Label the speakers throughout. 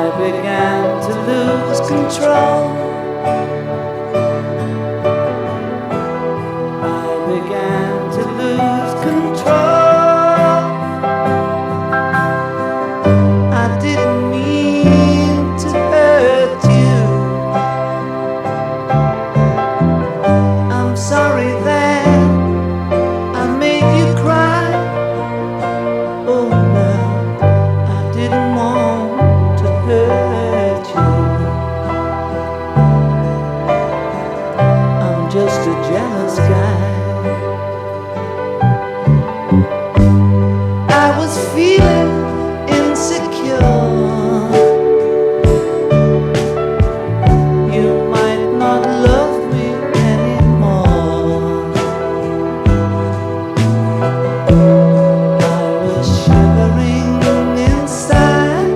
Speaker 1: began to lose control. I began to lose control. I didn't mean to hurt you. I'm sorry that I made you cry. Oh no, I didn't want to hurt you. I'm just a jealous guy. I was feeling insecure. You might not love me anymore. I was shivering inside.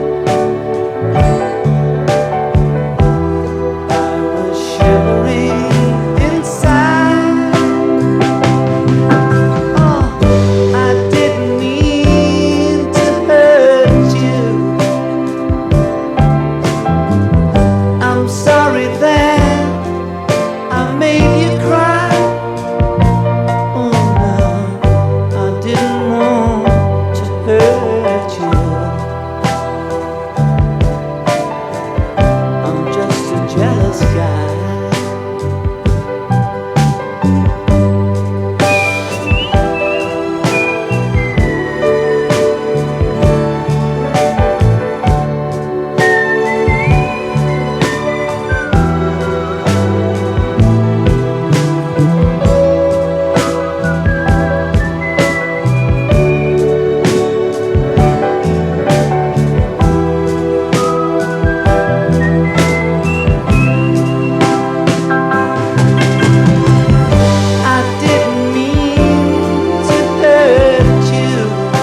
Speaker 1: I was shivering inside. Oh, I didn't mean to hurt you. I'm sorry that I made you cry. Oh no, I didn't want to hurt you. I'm just a jealous guy. I didn't mean to hurt you.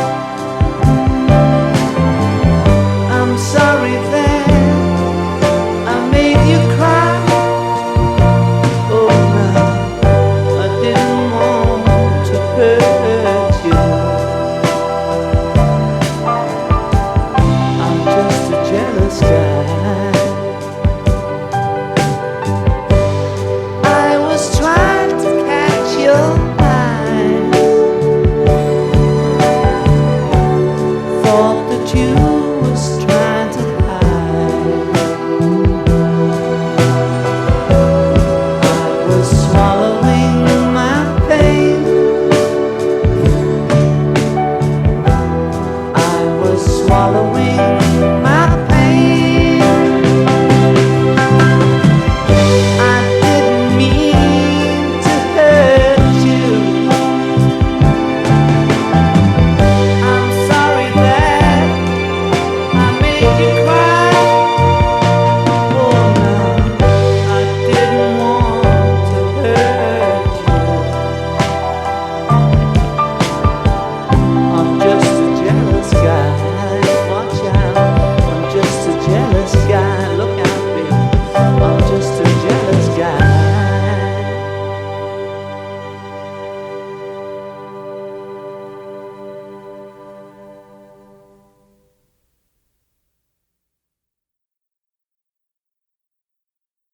Speaker 1: I'm sorry that I made you cry. Oh no, I didn't want to hurt you. I'm just a jealous guy.